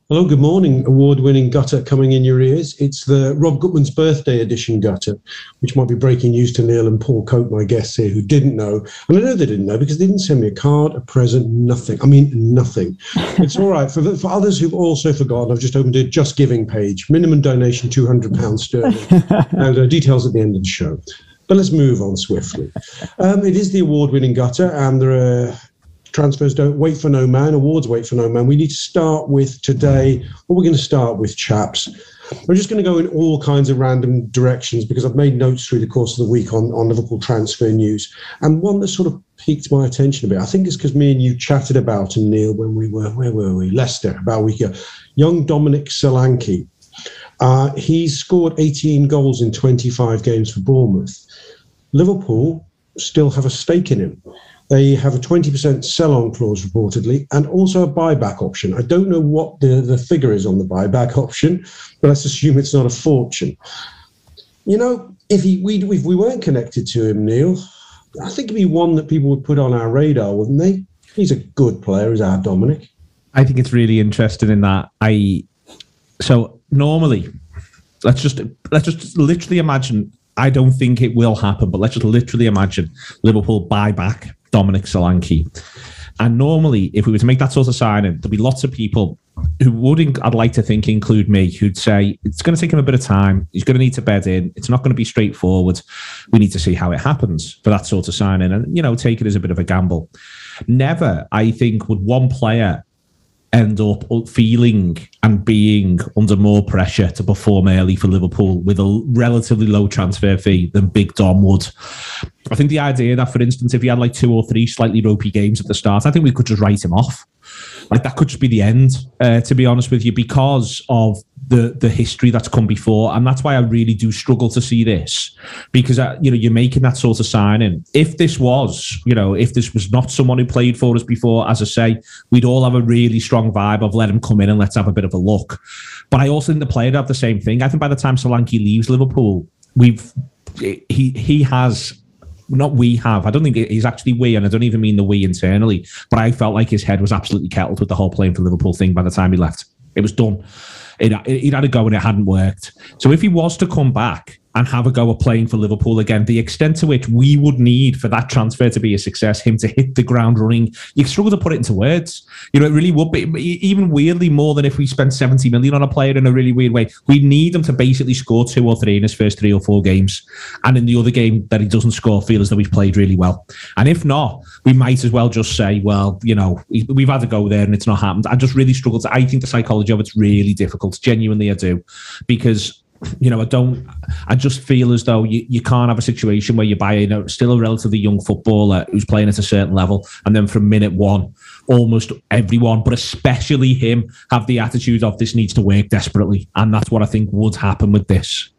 Hello, good morning. Award-winning gutter coming in your ears. It's the Rob Gutman's birthday edition gutter, which might be breaking news to Neil and Paul Cope, my guests here, who didn't know. And I know they didn't know because they didn't send me a card, a present, nothing. I mean, nothing. It's all right. For others who've also forgotten, I've just opened a Just Giving page. Minimum donation, £200 sterling. And details at the end of the show. But let's move on swiftly. It is the award-winning gutter, and there are... transfers don't wait for no man, awards wait for no man. We need to start with today. What we're going to start with, chaps. We're just going to go in all kinds of random directions because I've made notes through the course of the week on Liverpool transfer news. And one that sort of piqued my attention a bit, I think it's because me and you chatted about him, Neil, when we were, where were we? Leicester, about a week ago. Young Dominic Solanke. He's scored 18 goals in 25 games for Bournemouth. Liverpool still have a stake in him. They have a 20% sell-on clause reportedly, and also a buyback option. I don't know what the figure is on the buyback option, but let's assume it's not a fortune. You know, if we weren't connected to him, Neil, I think he'd be one that people would put on our radar, wouldn't they? He's a good player, is our Dominic. I think it's really interesting in that so normally, let's just literally imagine. I don't think it will happen, but let's just literally imagine Liverpool buy back Dominic Solanke. And normally, if we were to make that sort of signing, there'd be lots of people who would, I'd like to think, include me, who'd say, it's going to take him a bit of time. He's going to need to bed in. It's not going to be straightforward. We need to see how it happens for that sort of signing and, take it as a bit of a gamble. Never, I think, would one player end up feeling and being under more pressure to perform early for Liverpool with a relatively low transfer fee than Big Dom would. I think the idea that, for instance, if he had like 2 or 3 slightly ropey games at the start, I think we could just write him off. Like that could just be the end, to be honest with you, because of the history that's come before. And that's why I really do struggle to see this, because, you're making that sort of signing. If this was, if this was not someone who played for us before, as I say, we'd all have a really strong vibe of let him come in and let's have a bit of a look. But I also think the player would have the same thing. I think by the time Solanke leaves Liverpool, he has... Not we have. I don't think he's actually we, and I don't even mean the we internally, but I felt like his head was absolutely kettled with the whole playing for Liverpool thing by the time he left. It was done. He'd had a go and it hadn't worked. So if he was to come back and have a go at playing for Liverpool again, the extent to which we would need for that transfer to be a success, him to hit the ground running, you struggle to put it into words. It really would be, even weirdly more than if we spent 70 million on a player in a really weird way. We need him to basically score 2 or 3 in his first 3 or 4 games. And in the other game that he doesn't score, feel as though he's played really well. And if not, we might as well just say, well, we've had to go there and it's not happened. I just really struggle I think the psychology of it's really difficult. Genuinely, I do. Because I just feel as though you can't have a situation where you buy still a relatively young footballer who's playing at a certain level, and then from minute one, almost everyone, but especially him, have the attitude of this needs to work desperately. And that's what I think would happen with this.